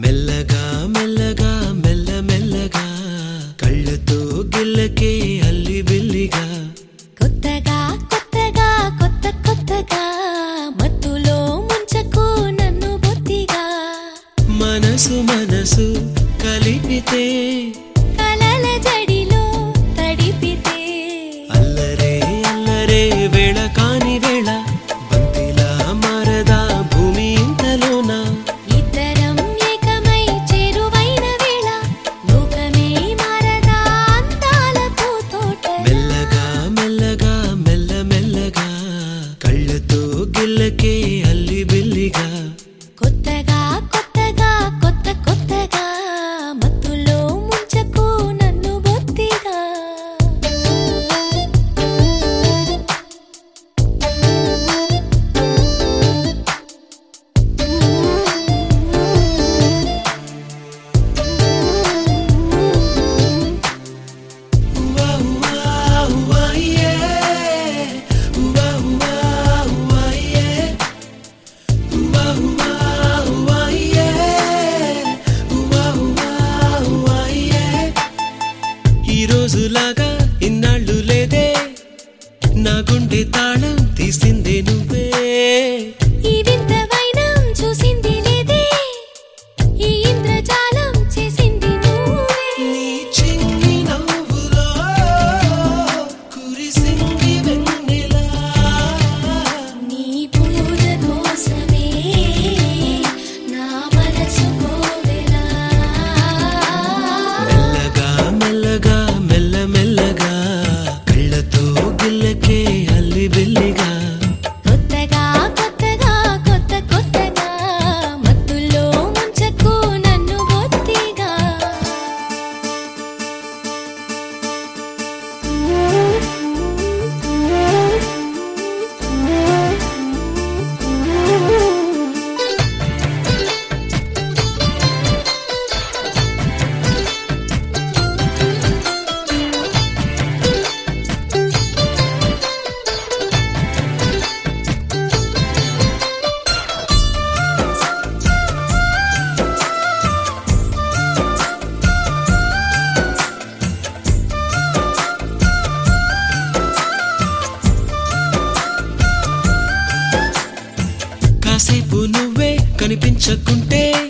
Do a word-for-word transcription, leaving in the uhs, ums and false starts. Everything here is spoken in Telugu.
మెల్లగా మెల్లగా మెల్ల మెల్లగా కళ్ళతో గిల్లకే అల్లి బిల్లిగా కొత్తగా కొత్తగా కొత్త కొత్తగా మత్తులో ముంచకు నన్ను బొత్తిగా మనసు మనసు కలిపితే కలల జడిలో తడిపితే అల్లరే అల్లరే వేళ కాని వేళ బంతిలా మారదా భూమి ఇంతలోన ఇద్దరం ఏకమై చేరువైన వేళ లోకమే మారదా అందాల పూతోట మెల్లగా మెల్లగా మెల్ల మెల్లగా కళ్ళతో గిల్లకే అల్లి బిల్లిగా కొత్తగా కొత్తగా కొత్త కొత్తగా మత్తులో ముంచకు నన్ను బొత్తిగా ఉవా ఉవా ఉవా యే ఉవా ఉవా ఉవా యే ఉవా ఉవా ఉవా యే ఉవా ఉవా ఉవా యే ఈ రోజులాగా ఇన్నాళ్ళు లేదే నా గుండె తాళం తీసిందే నువ్వే ఈ వింత వైనం చూసింది లేదే ఈ ఇంద్రజాలం చేసింది నువ్వే నీ చిన్ని నవ్వులో కురిసింది వెన్నెల నీ పూజ కోసమే నా మనసు కోవెలా మెల్లగా మెల్లగా మెల్ల మెల్లగా కళ్ళతో గిల్లకే అల్లి బిల్లిగా కొత్తగా కొత్తగా కొత్త కొత్తగా మత్తులో ముంచకు నన్ను బొత్తిగా కాసేపు నువ్వే కనిపించకుంటే